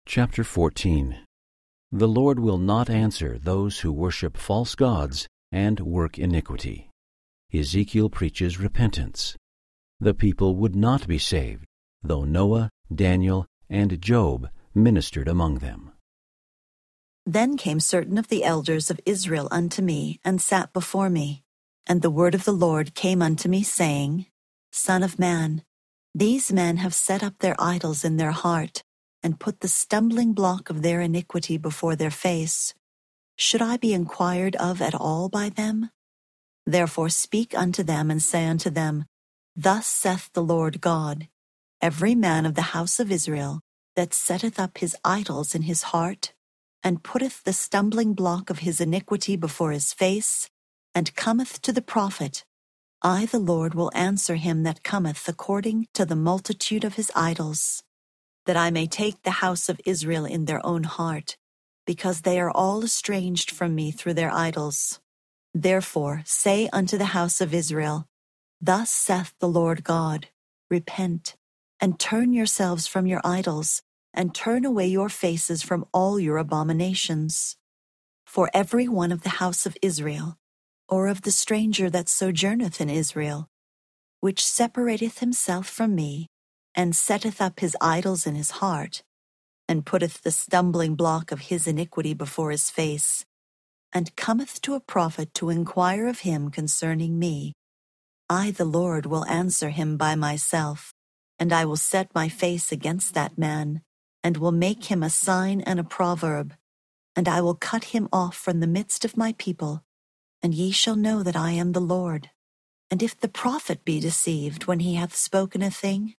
Chapter 14. The Lord will not answer those who worship false gods and work iniquity. Ezekiel preaches repentance. The people would not be saved, though Noah, Daniel, and Job ministered among them. Then came certain of the elders of Israel unto me, and sat before me. And the word of the Lord came unto me, saying, Son of man, these men have set up their idols in their heart, and put the stumbling block of their iniquity before their face. Should I be inquired of at all by them? Therefore speak unto them, and say unto them, Thus saith the Lord God, Every man of the house of Israel that setteth up his idols in his heart, and putteth the stumbling block of his iniquity before his face, and cometh to the prophet, I the Lord will answer him that cometh according to the multitude of his idols, that I may take the house of Israel in their own heart, because they are all estranged from me through their idols. Therefore say unto the house of Israel, Thus saith the Lord God, Repent, and turn yourselves from your idols, and turn away your faces from all your abominations. For every one of the house of Israel, or of the stranger that sojourneth in Israel, which separateth himself from me, and setteth up his idols in his heart, and putteth the stumbling block of his iniquity before his face, and cometh to a prophet to inquire of him concerning me, I the Lord will answer him by myself, and I will set my face against that man, and will make him a sign and a proverb, and I will cut him off from the midst of my people, and ye shall know that I am the Lord. And if the prophet be deceived when he hath spoken a thing,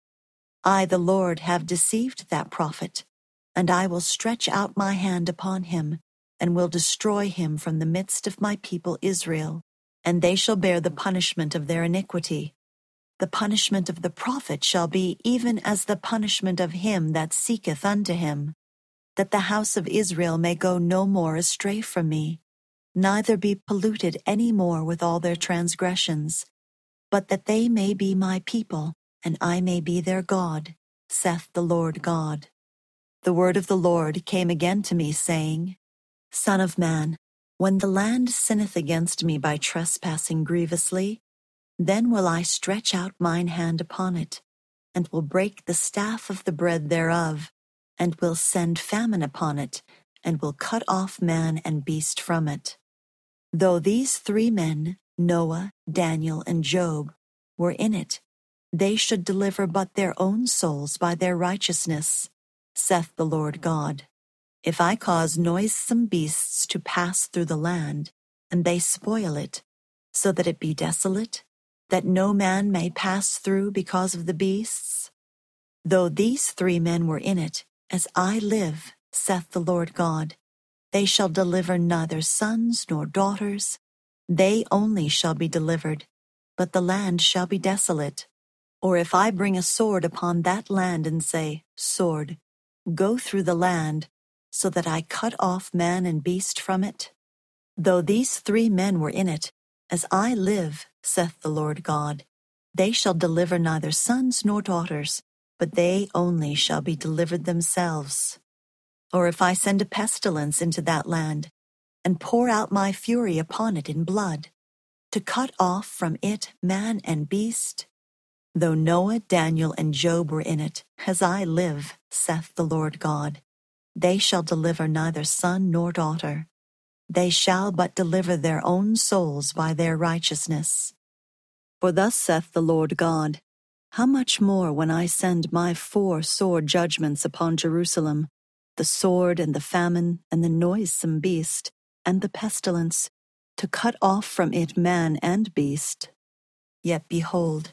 I the Lord have deceived that prophet, and I will stretch out my hand upon him, and will destroy him from the midst of my people Israel, and they shall bear the punishment of their iniquity. The punishment of the prophet shall be even as the punishment of him that seeketh unto him, that the house of Israel may go no more astray from me, neither be polluted any more with all their transgressions, but that they may be my people, and I may be their God, saith the Lord God. The word of the Lord came again to me, saying, Son of man, when the land sinneth against me by trespassing grievously, then will I stretch out mine hand upon it, and will break the staff of the bread thereof, and will send famine upon it, and will cut off man and beast from it. Though these three men, Noah, Daniel, and Job, were in it, they should deliver but their own souls by their righteousness, saith the Lord God. If I cause noisome beasts to pass through the land, and they spoil it, so that it be desolate, that no man may pass through because of the beasts, though these three men were in it, as I live, saith the Lord God, they shall deliver neither sons nor daughters, they only shall be delivered, but the land shall be desolate. Or if I bring a sword upon that land and say, Sword, go through the land, so that I cut off man and beast from it, though these three men were in it, as I live, saith the Lord God, they shall deliver neither sons nor daughters, but they only shall be delivered themselves. Or if I send a pestilence into that land, and pour out my fury upon it in blood, to cut off from it man and beast, though Noah, Daniel, and Job were in it, as I live, saith the Lord God, they shall deliver neither son nor daughter. They shall but deliver their own souls by their righteousness. For thus saith the Lord God, How much more when I send my 4 sore judgments upon Jerusalem, the sword and the famine and the noisome beast and the pestilence, to cut off from it man and beast. Yet behold,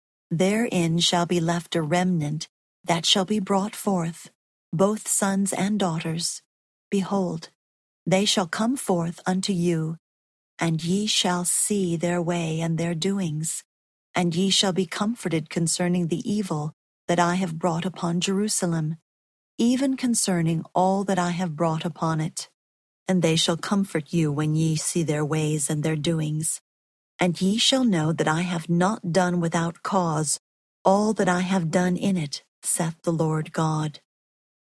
therein shall be left a remnant that shall be brought forth, both sons and daughters. Behold, they shall come forth unto you, and ye shall see their way and their doings, and ye shall be comforted concerning the evil that I have brought upon Jerusalem, even concerning all that I have brought upon it. And they shall comfort you when ye see their ways and their doings. And ye shall know that I have not done without cause all that I have done in it, saith the Lord God.